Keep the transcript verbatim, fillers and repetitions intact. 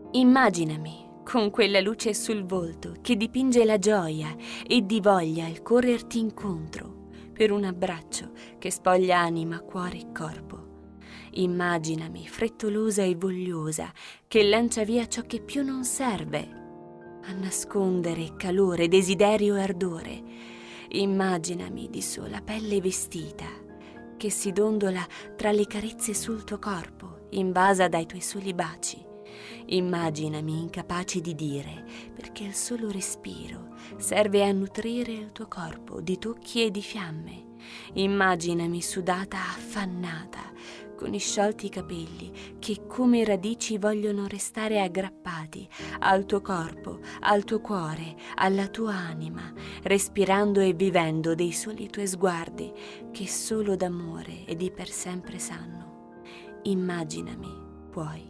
Immaginami con quella luce sul volto che dipinge la gioia e di voglia il correrti incontro per un abbraccio che spoglia anima, cuore e corpo. Immaginami frettolosa e vogliosa che lancia via ciò che più non serve a nascondere calore, desiderio e ardore. Immaginami di sola pelle vestita che si dondola tra le carezze sul tuo corpo, invasa dai tuoi soli baci. Immaginami incapace di dire, perché il solo respiro serve a nutrire il tuo corpo di tocchi e di fiamme. Immaginami sudata, affannata, con i sciolti capelli che come radici vogliono restare aggrappati al tuo corpo, al tuo cuore, alla tua anima, respirando e vivendo dei soli tuoi sguardi che solo d'amore e di per sempre sanno. Immaginami, puoi.